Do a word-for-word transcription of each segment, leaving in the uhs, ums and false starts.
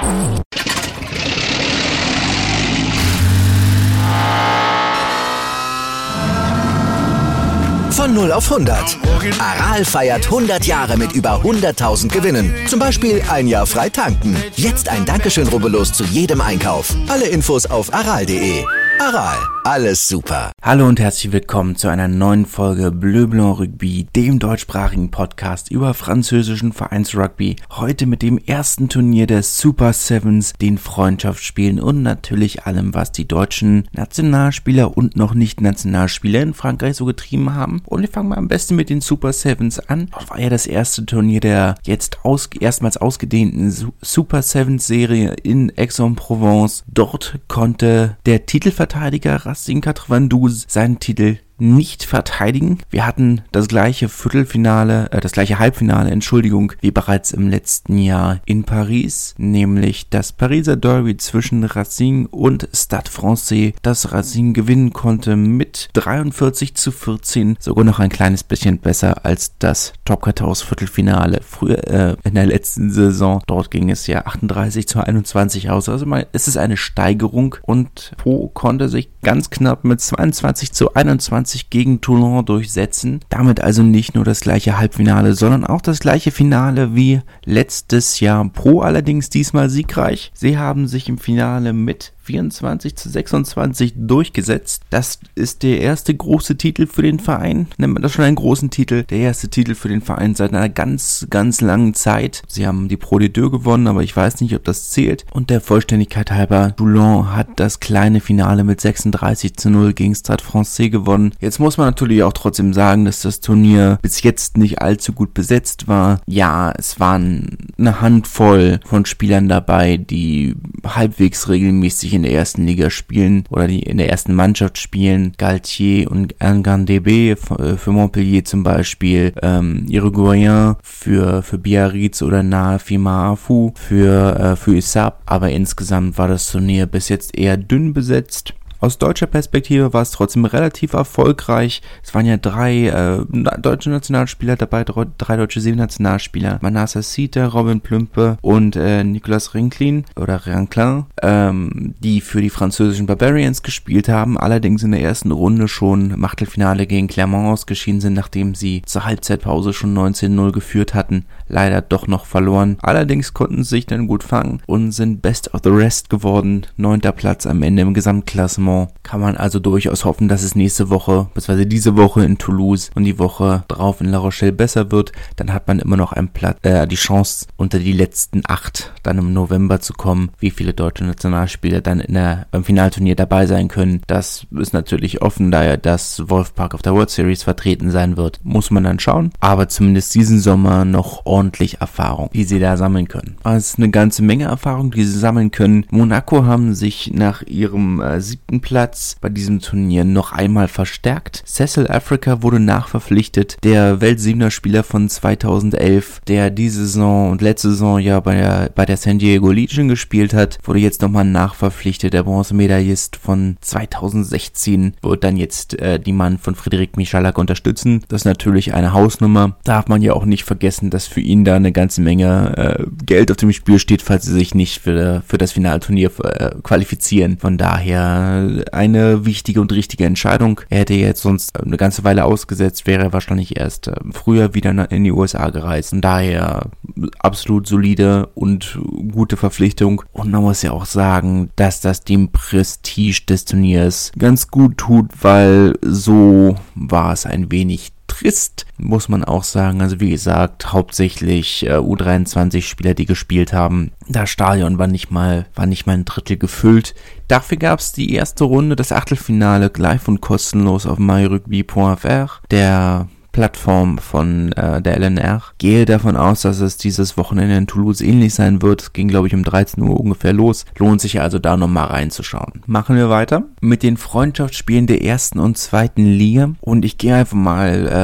Von null auf hundert. Aral feiert hundert Jahre mit über hunderttausend Gewinnen. Zum Beispiel ein Jahr frei tanken. Jetzt ein Dankeschön, rubbellos zu jedem Einkauf. Alle Infos auf aral punkt de. Aral, alles super. Hallo und herzlich willkommen zu einer neuen Folge Bleu Blanc Rugby, dem deutschsprachigen Podcast über französischen Vereinsrugby. Heute mit dem ersten Turnier der Super Sevens, den Freundschaftsspielen und natürlich allem, was die deutschen Nationalspieler und noch nicht Nationalspieler in Frankreich so getrieben haben. Und wir fangen mal am besten mit den Super Sevens an. Das war ja das erste Turnier der jetzt aus, erstmals ausgedehnten Super Sevens Serie in Aix-en-Provence. Dort konnte der Titelverteidiger Racine Quatre-Vingt-Douze seinen Titel nicht verteidigen. Wir hatten das gleiche Viertelfinale, äh, das gleiche Halbfinale, Entschuldigung, wie bereits im letzten Jahr in Paris, nämlich das Pariser Derby zwischen Racing und Stade Francais, das Racing gewinnen konnte mit dreiundvierzig zu vierzehn, sogar noch ein kleines bisschen besser als das Top vierzehn Viertelfinale früher äh, in der letzten Saison. Dort ging es ja achtunddreißig zu einundzwanzig aus, also mal, es ist eine Steigerung und Pau konnte sich ganz knapp mit zweiundzwanzig zu einundzwanzig gegen Toulon durchsetzen. Damit also nicht nur das gleiche Halbfinale, sondern auch das gleiche Finale wie letztes Jahr. Pau allerdings diesmal siegreich. Sie haben sich im Finale mit vierundzwanzig zu sechsundzwanzig durchgesetzt. Das ist der erste große Titel für den Verein. Nennt man das schon einen großen Titel? Der erste Titel für den Verein seit einer ganz, ganz langen Zeit. Sie haben die Pro de Deux gewonnen, aber ich weiß nicht, ob das zählt. Und der Vollständigkeit halber, Toulon hat das kleine Finale mit sechsunddreißig zu null gegen Stade Francais gewonnen. Jetzt muss man natürlich auch trotzdem sagen, dass das Turnier bis jetzt nicht allzu gut besetzt war. Ja, es waren eine Handvoll von Spielern dabei, die halbwegs regelmäßig in der ersten Liga spielen oder die in der ersten Mannschaft spielen. Galtier und Ngandebe für Montpellier zum Beispiel, ähm, Irigoyen für, für Biarritz oder Nafi Maafu für, äh, für Issab. Aber insgesamt war das Turnier bis jetzt eher dünn besetzt. Aus deutscher Perspektive war es trotzdem relativ erfolgreich. Es waren ja drei äh, deutsche Nationalspieler dabei, drei, drei deutsche Seenationalspieler. Manassa Sita, Robin Plümpe und äh, Nicolas Rinklin oder Ranklin, ähm, die für die französischen Barbarians gespielt haben, allerdings in der ersten Runde schon im Achtelfinale gegen Clermont ausgeschieden sind, nachdem sie zur Halbzeitpause schon neunzehn null geführt hatten. Leider doch noch verloren. Allerdings konnten sie sich dann gut fangen und sind Best of the Rest geworden. Neunter Platz am Ende im Gesamtklassement. Kann man also durchaus hoffen, dass es nächste Woche, beziehungsweise diese Woche in Toulouse und die Woche drauf in La Rochelle besser wird. Dann hat man immer noch einen Platz, äh, die Chance, unter die letzten acht dann im November zu kommen. Wie viele deutsche Nationalspieler dann in der, beim Finalturnier dabei sein können, das ist natürlich offen, da ja das Wolfpack auf der World Series vertreten sein wird. Muss man dann schauen. Aber zumindest diesen Sommer noch ordentlich Erfahrung, die sie da sammeln können. Also es ist eine ganze Menge Erfahrung, die sie sammeln können. Monaco haben sich nach ihrem äh, siebten Platz bei diesem Turnier noch einmal verstärkt. Cecil Africa wurde nachverpflichtet, der Weltsiebener-Spieler von zweitausendelf, der diese Saison und letzte Saison ja bei der, bei der San Diego Legion gespielt hat, wurde jetzt nochmal nachverpflichtet. Der Bronzemedaillist von zweitausendsechzehn wird dann jetzt äh, die Mann von Frédéric Michalak unterstützen. Das ist natürlich eine Hausnummer. Darf man ja auch nicht vergessen, dass für ihn da eine ganze Menge äh, Geld auf dem Spiel steht, falls sie sich nicht für, für das Finalturnier äh, qualifizieren. Von daher eine wichtige und richtige Entscheidung. Er hätte jetzt sonst eine ganze Weile ausgesetzt, wäre er wahrscheinlich erst früher wieder in die U S A gereist. Und daher absolut solide und gute Verpflichtung. Und man muss ja auch sagen, dass das dem Prestige des Turniers ganz gut tut, weil so war es ein wenig trist, muss man auch sagen. Also wie gesagt, hauptsächlich äh, U dreiundzwanzig Spieler, die gespielt haben. Das Stadion war nicht mal, war nicht mal ein Drittel gefüllt. Dafür gab es die erste Runde, das Achtelfinale, live und kostenlos auf myrugby punkt f r, der Plattform von äh, der L N R. Gehe davon aus, dass es dieses Wochenende in Toulouse ähnlich sein wird. Es ging, glaube ich, um dreizehn Uhr ungefähr los. Lohnt sich also da nochmal reinzuschauen. Machen wir weiter mit den Freundschaftsspielen der ersten und zweiten Liga. Und ich gehe einfach mal ähm,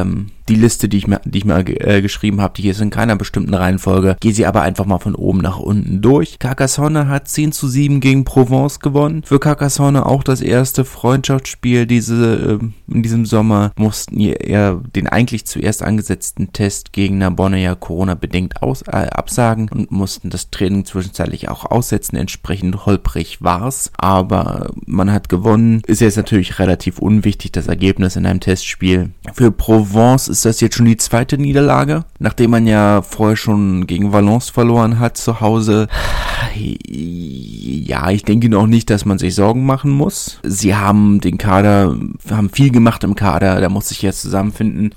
Die Liste, die ich mir, die ich mir äh, geschrieben habe, die hier ist in keiner bestimmten Reihenfolge. Gehe sie aber einfach mal von oben nach unten durch. Carcassonne hat zehn zu sieben gegen Provence gewonnen. Für Carcassonne auch das erste Freundschaftsspiel diese, äh, in diesem Sommer. Mussten ja den eigentlich zuerst angesetzten Testgegner Bonne ja Corona-bedingt aus, äh, absagen und mussten das Training zwischenzeitlich auch aussetzen. Entsprechend holprig war's. Aber man hat gewonnen. Ist jetzt natürlich relativ unwichtig, das Ergebnis in einem Testspiel. Für Provence ist das jetzt schon die zweite Niederlage, nachdem man ja vorher schon gegen Valence verloren hat zu Hause. Ja, ich denke noch nicht, dass man sich Sorgen machen muss. Sie haben den Kader, haben viel gemacht im Kader, da muss sich jetzt zusammenfinden.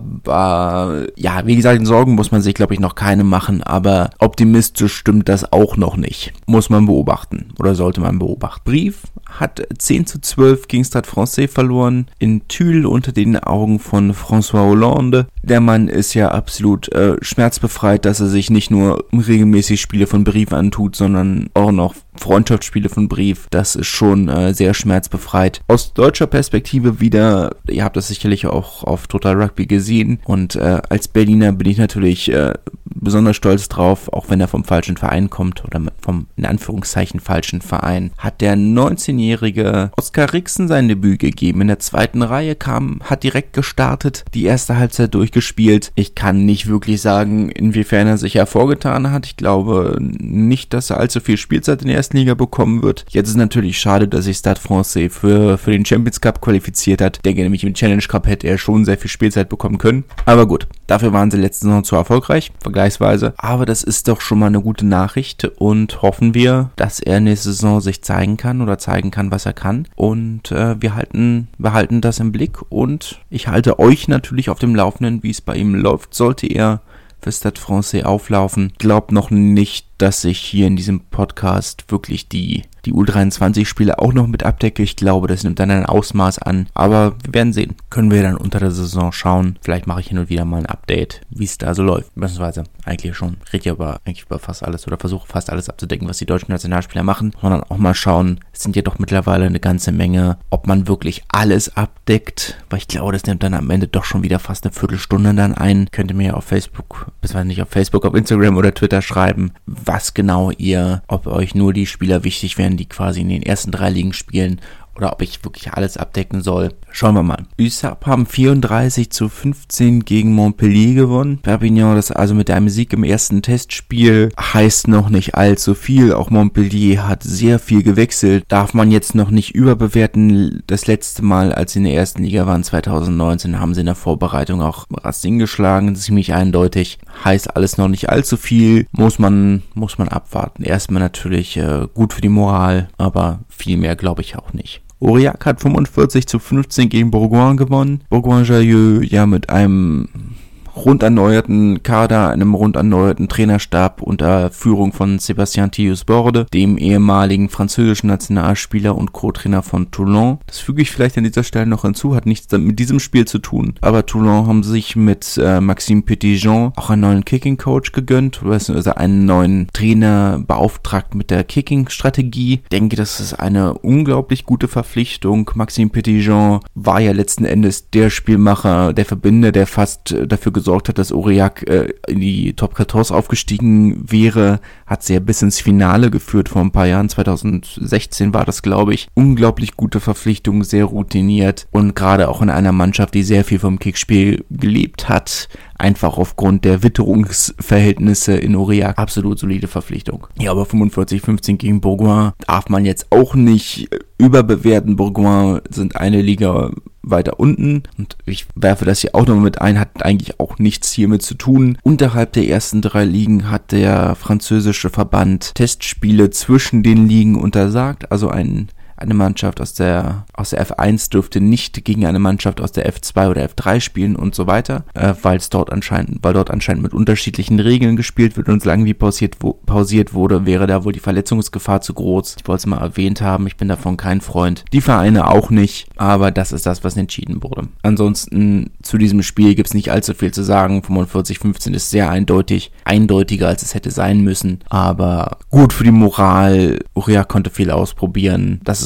Aber ja, wie gesagt, Sorgen muss man sich, glaube ich, noch keine machen. Aber optimistisch stimmt das auch noch nicht. Muss man beobachten oder sollte man beobachten. Brive hat zehn zu zwölf gegen Stade Francais verloren, in Tulle unter den Augen von François Hollande. Der Mann ist ja absolut äh, schmerzbefreit, dass er sich nicht nur regelmäßig Spiele von Brive antut, sondern auch noch Freundschaftsspiele von Brive. Das ist schon äh, sehr schmerzbefreit. Aus deutscher Perspektive wieder, ihr habt das sicherlich auch auf Total Rugby gesehen und äh, als Berliner bin ich natürlich äh, besonders stolz drauf, auch wenn er vom falschen Verein kommt oder vom in Anführungszeichen falschen Verein, hat der neunzehnjährige Oskar Rixen sein Debüt gegeben. In der zweiten Reihe kam, hat direkt gestartet, die erste Halbzeit durchgespielt. Ich kann nicht wirklich sagen, inwiefern er sich hervorgetan hat. Ich glaube nicht, dass er allzu viel Spielzeit in der ersten Liga bekommen wird. Jetzt ist es natürlich schade, dass sich Stade Francais für, für den Champions Cup qualifiziert hat. Ich denke nämlich, im Challenge Cup hätte er schon sehr viel Spielzeit bekommen können. Aber gut, dafür waren sie letzte Saison zu erfolgreich, vergleichsweise. Aber das ist doch schon mal eine gute Nachricht und hoffen wir, dass er nächste Saison sich zeigen kann oder zeigen kann, was er kann. Und äh, wir halten, wir halten das im Blick und ich halte euch natürlich auf dem Laufenden, wie es bei ihm läuft. Sollte er für Stade Francais auflaufen. Glaubt noch nicht, dass ich hier in diesem Podcast wirklich die die U dreiundzwanzig Spiele auch noch mit abdecke. Ich glaube, das nimmt dann ein Ausmaß an. Aber wir werden sehen. Können wir dann unter der Saison schauen. Vielleicht mache ich hin und wieder mal ein Update, wie es da so läuft. Beziehungsweise eigentlich schon. Rede ja aber eigentlich über fast alles oder versuche fast alles abzudecken, was die deutschen Nationalspieler machen. Sondern auch mal schauen, es sind ja doch mittlerweile eine ganze Menge, ob man wirklich alles abdeckt. Weil ich glaube, das nimmt dann am Ende doch schon wieder fast eine Viertelstunde dann ein. Könnt ihr mir ja auf Facebook, beziehungsweise nicht auf Facebook, auf Instagram oder Twitter schreiben, was genau ihr, ob euch nur die Spieler wichtig wären, die quasi in den ersten drei Ligen spielen, oder ob ich wirklich alles abdecken soll. Schauen wir mal. U S A P haben vierunddreißig zu fünfzehn gegen Montpellier gewonnen. Perpignan, das also mit einem Sieg im ersten Testspiel, heißt noch nicht allzu viel. Auch Montpellier hat sehr viel gewechselt. Darf man jetzt noch nicht überbewerten. Das letzte Mal, als sie in der ersten Liga waren, zwanzig neunzehn, haben sie in der Vorbereitung auch Racing geschlagen. Ziemlich eindeutig. Heißt alles noch nicht allzu viel. Muss man, muss man abwarten. Erstmal natürlich äh, gut für die Moral, aber viel mehr glaube ich auch nicht. Aurillac hat fünfundvierzig zu fünfzehn gegen Bourgoin gewonnen. Bourgoin-Jallieu ja mit einem rund erneuerten Kader, einem rund erneuerten Trainerstab unter Führung von Sébastien Thius-Borde, dem ehemaligen französischen Nationalspieler und Co-Trainer von Toulon. Das füge ich vielleicht an dieser Stelle noch hinzu, hat nichts mit diesem Spiel zu tun. Aber Toulon haben sich mit äh, Maxime Petitjean auch einen neuen Kicking-Coach gegönnt, also einen neuen Trainer beauftragt mit der Kicking-Strategie. Ich denke, das ist eine unglaublich gute Verpflichtung. Maxime Petitjean war ja letzten Endes der Spielmacher, der Verbinder, der fast äh, dafür gesorgt hat, dass Aurillac äh, in die Top vierzehn aufgestiegen wäre, hat sie ja bis ins Finale geführt vor ein paar Jahren, zwanzig sechzehn war das, glaube ich. Unglaublich gute Verpflichtung, sehr routiniert und gerade auch in einer Mannschaft, die sehr viel vom Kickspiel gelebt hat, einfach aufgrund der Witterungsverhältnisse in Aurillac, absolut solide Verpflichtung. Ja, aber fünfundvierzig fünfzehn gegen Bourgoin darf man jetzt auch nicht überbewerten. Bourgoin sind eine Liga weiter unten und ich werfe das hier auch noch mit ein, hat eigentlich auch nichts hiermit zu tun. Unterhalb der ersten drei Ligen hat der französische Verband Testspiele zwischen den Ligen untersagt, also ein Eine Mannschaft aus der aus der F eins dürfte nicht gegen eine Mannschaft aus der F zwei oder F drei spielen und so weiter, äh, weil es dort anscheinend, weil dort anscheinend mit unterschiedlichen Regeln gespielt wird und solange wie pausiert, wo, pausiert wurde, wäre da wohl die Verletzungsgefahr zu groß. Ich wollte es mal erwähnt haben, ich bin davon kein Freund. Die Vereine auch nicht, aber das ist das, was entschieden wurde. Ansonsten zu diesem Spiel gibt es nicht allzu viel zu sagen. fünfundvierzig fünfzehn ist sehr eindeutig, eindeutiger als es hätte sein müssen, aber gut für die Moral. Aurillac konnte viel ausprobieren. Das ist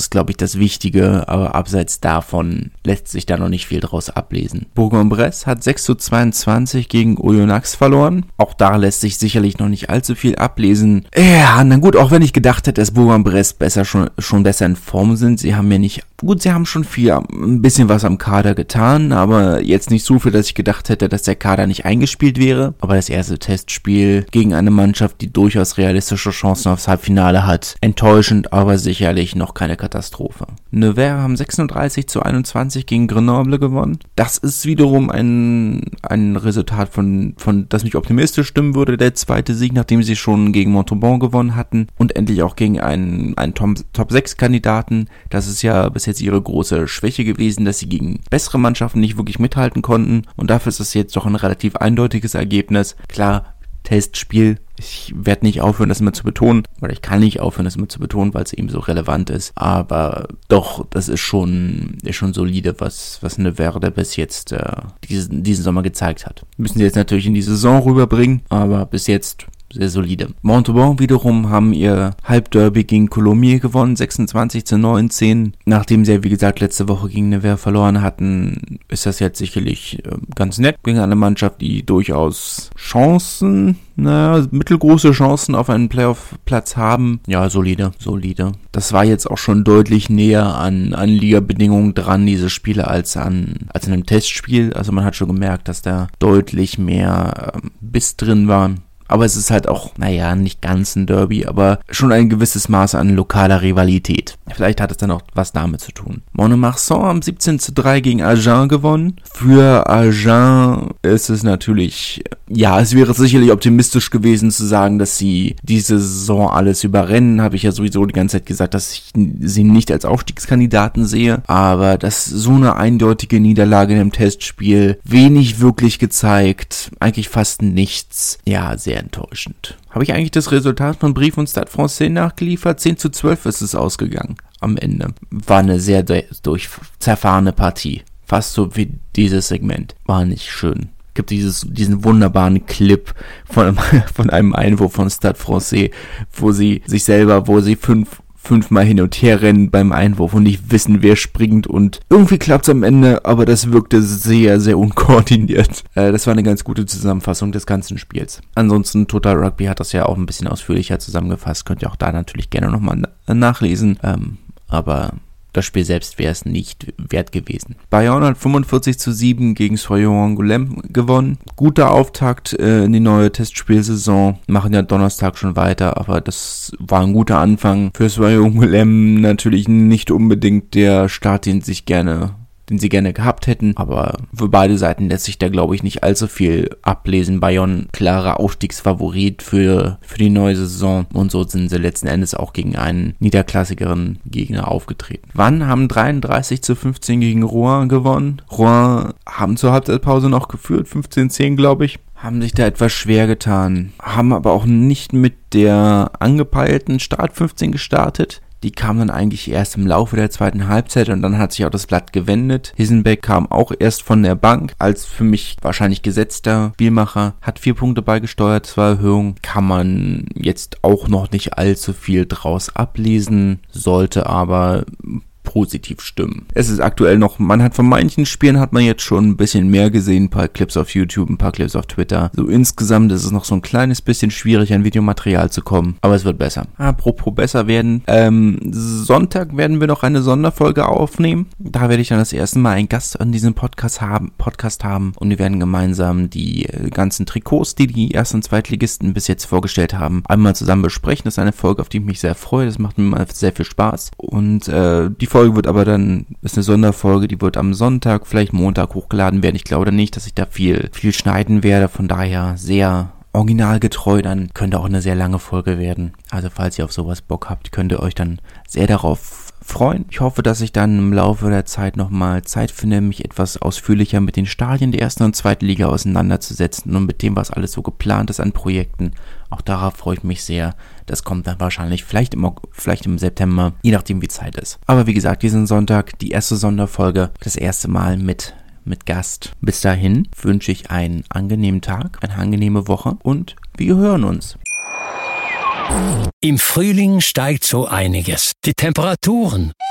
ist, glaube ich, das Wichtige, aber abseits davon lässt sich da noch nicht viel draus ablesen. Bourg-en-Bresse hat sechs zu zweiundzwanzig gegen Oyonnax verloren. Auch da lässt sich sicherlich noch nicht allzu viel ablesen. Ja, na gut, auch wenn ich gedacht hätte, dass Bourg-en-Bresse besser schon, schon besser in Form sind. Sie haben ja nicht, gut, sie haben schon viel, ein bisschen was am Kader getan, aber jetzt nicht so viel, dass ich gedacht hätte, dass der Kader nicht eingespielt wäre. Aber das erste Testspiel gegen eine Mannschaft, die durchaus realistische Chancen aufs Halbfinale hat. Enttäuschend, aber sicherlich noch keine Katastrophe. Nevers haben sechsunddreißig zu einundzwanzig gegen Grenoble gewonnen. Das ist wiederum ein, ein Resultat, von, von das mich optimistisch stimmen würde. Der zweite Sieg, nachdem sie schon gegen Montauban gewonnen hatten und endlich auch gegen einen, einen Top sechs Kandidaten. Das ist ja bis jetzt ihre große Schwäche gewesen, dass sie gegen bessere Mannschaften nicht wirklich mithalten konnten. Und dafür ist es jetzt doch ein relativ eindeutiges Ergebnis. Klar, Testspiel. Ich werde nicht aufhören, das immer zu betonen, oder ich kann nicht aufhören, das immer zu betonen, weil es eben so relevant ist. Aber doch, das ist schon, ist schon solide, was, was Nevers bis jetzt äh, diesen, diesen Sommer gezeigt hat. Müssen sie jetzt natürlich in die Saison rüberbringen, aber bis jetzt sehr solide. Montauban wiederum haben ihr Halbderby gegen Coulommiers gewonnen, sechsundzwanzig zu neunzehn. Nachdem sie ja, wie gesagt, letzte Woche gegen Nevers verloren hatten, ist das jetzt sicherlich äh, ganz nett gegen eine Mannschaft, die durchaus Chancen, naja, mittelgroße Chancen auf einen Playoff-Platz haben. Ja, solide, solide. Das war jetzt auch schon deutlich näher an, an Liga-Bedingungen dran, diese Spiele, als an, als in einem Testspiel. Also man hat schon gemerkt, dass da deutlich mehr äh, Biss drin war. Aber es ist halt auch, naja, nicht ganz ein Derby, aber schon ein gewisses Maß an lokaler Rivalität. Vielleicht hat es dann auch was damit zu tun. Mont-de-Marsan haben siebzehn zu drei gegen Agen gewonnen. Für Agen ist es natürlich, ja, es wäre sicherlich optimistisch gewesen zu sagen, dass sie diese Saison alles überrennen. Habe ich ja sowieso die ganze Zeit gesagt, dass ich sie nicht als Aufstiegskandidaten sehe. Aber dass so eine eindeutige Niederlage in einem Testspiel, wenig wirklich gezeigt, eigentlich fast nichts. Ja, sehr enttäuschend. Habe ich eigentlich das Resultat von Brive und Stade Français nachgeliefert? zehn zu zwölf ist es ausgegangen am Ende. War eine sehr durch zerfahrene Partie. Fast so wie dieses Segment. War nicht schön. Gibt dieses, diesen wunderbaren Clip von, von einem Einwurf von Stade Français, wo sie sich selber, wo sie fünf fünfmal hin und her rennen beim Einwurf und nicht wissen, wer springt, und irgendwie klappt's am Ende, aber das wirkte sehr, sehr unkoordiniert. Äh, das war eine ganz gute Zusammenfassung des ganzen Spiels. Ansonsten, Total Rugby hat das ja auch ein bisschen ausführlicher zusammengefasst, könnt ihr auch da natürlich gerne nochmal na- nachlesen, ähm, aber das Spiel selbst wäre es nicht wert gewesen. Bayonne hat fünfundvierzig zu sieben gegen Soyons-Angoulême gewonnen. Guter Auftakt äh, in die neue Testspielsaison. Machen ja Donnerstag schon weiter, aber das war ein guter Anfang. Für Soyons-Angoulême natürlich nicht unbedingt der Start, den sich gerne den sie gerne gehabt hätten, aber für beide Seiten lässt sich da, glaube ich, nicht allzu viel ablesen. Bayonne, klarer Aufstiegsfavorit für, für die neue Saison, und so sind sie letzten Endes auch gegen einen niederklassigeren Gegner aufgetreten. Wann haben dreiunddreißig zu fünfzehn gegen Rouen gewonnen. Rouen haben zur Halbzeitpause noch geführt, fünfzehn zehn, glaube ich. Haben sich da etwas schwer getan, haben aber auch nicht mit der angepeilten Start fünfzehn gestartet. Die kam dann eigentlich erst im Laufe der zweiten Halbzeit, und dann hat sich auch das Blatt gewendet. Hissenbeck kam auch erst von der Bank als für mich wahrscheinlich gesetzter Spielmacher, hat vier Punkte beigesteuert zur Erhöhung. Kann man jetzt auch noch nicht allzu viel draus ablesen, sollte aber positiv stimmen. Es ist aktuell noch, man hat von manchen Spielen hat man jetzt schon ein bisschen mehr gesehen, ein paar Clips auf YouTube, ein paar Clips auf Twitter. So insgesamt ist es noch so ein kleines bisschen schwierig, an Videomaterial zu kommen, aber es wird besser. Apropos besser werden, ähm, Sonntag werden wir noch eine Sonderfolge aufnehmen. Da werde ich dann das erste Mal einen Gast an diesem Podcast haben, Podcast haben und wir werden gemeinsam die ganzen Trikots, die die Erst- und Zweitligisten bis jetzt vorgestellt haben, einmal zusammen besprechen. Das ist eine Folge, auf die ich mich sehr freue. Das macht mir mal sehr viel Spaß, und äh, die Folge wird aber dann, ist eine Sonderfolge, die wird am Sonntag, vielleicht Montag hochgeladen werden. Ich glaube nicht, dass ich da viel, viel schneiden werde, von daher sehr originalgetreu, dann könnte auch eine sehr lange Folge werden. Also falls ihr auf sowas Bock habt, könnt ihr euch dann sehr darauf freuen. Ich hoffe, dass ich dann im Laufe der Zeit nochmal Zeit finde, mich etwas ausführlicher mit den Stadien der ersten und zweiten Liga auseinanderzusetzen und mit dem, was alles so geplant ist an Projekten. Auch darauf freue ich mich sehr. Das kommt dann wahrscheinlich vielleicht im, vielleicht im September, je nachdem wie Zeit ist. Aber wie gesagt, diesen Sonntag die erste Sonderfolge, das erste Mal mit mit Gast. Bis dahin wünsche ich einen angenehmen Tag, eine angenehme Woche, und wir hören uns. Im Frühling steigt so einiges. Die Temperaturen,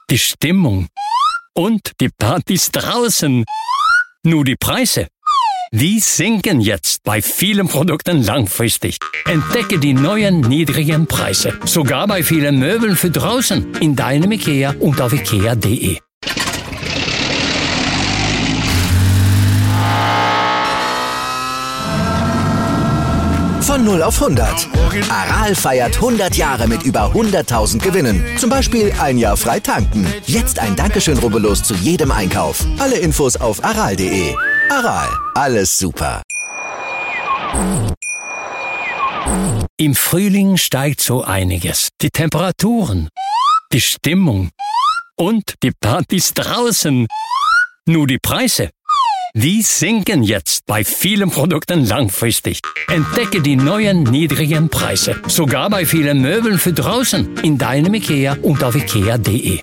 die Stimmung und die Partys draußen. Nur die Preise, die sinken jetzt bei vielen Produkten langfristig. Entdecke die neuen niedrigen Preise, sogar bei vielen Möbeln für draußen in deinem IKEA und auf ikea punkt de. Von null auf hundert. Aral feiert hundert Jahre mit über hunderttausend Gewinnen. Zum Beispiel ein Jahr frei tanken. Jetzt ein Dankeschön, rubbellos zu jedem Einkauf. Alle Infos auf aral punkt de. Aral, alles super. Im Frühling steigt so einiges. Die Temperaturen, die Stimmung und die Partys draußen. Nur die Preise, die sinken jetzt bei vielen Produkten langfristig. Entdecke die neuen niedrigen Preise, sogar bei vielen Möbeln für draußen in deinem IKEA und auf ikea punkt de.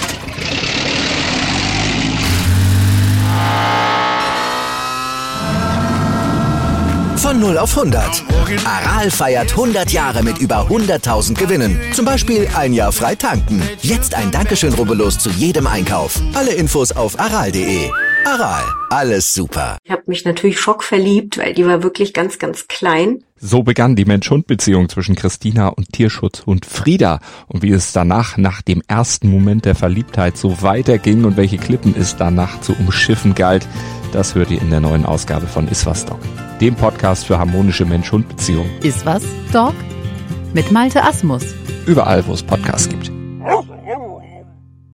Von null auf hundert. Aral feiert hundert Jahre mit über hunderttausend Gewinnen. Zum Beispiel ein Jahr frei tanken. Jetzt ein Dankeschön, rubbellos zu jedem Einkauf. Alle Infos auf aral punkt de. Aral, alles super. Ich habe mich natürlich schockverliebt, weil die war wirklich ganz, ganz klein. So begann die Mensch-Hund-Beziehung zwischen Christina und Tierschutzhund Frieda. Und wie es danach, nach dem ersten Moment der Verliebtheit, so weiterging und welche Klippen es danach zu umschiffen galt, das hört ihr in der neuen Ausgabe von Iswas Dog, dem Podcast für harmonische Mensch-Hund-Beziehungen. Iswas Dog mit Malte Asmus. Überall, wo es Podcasts gibt.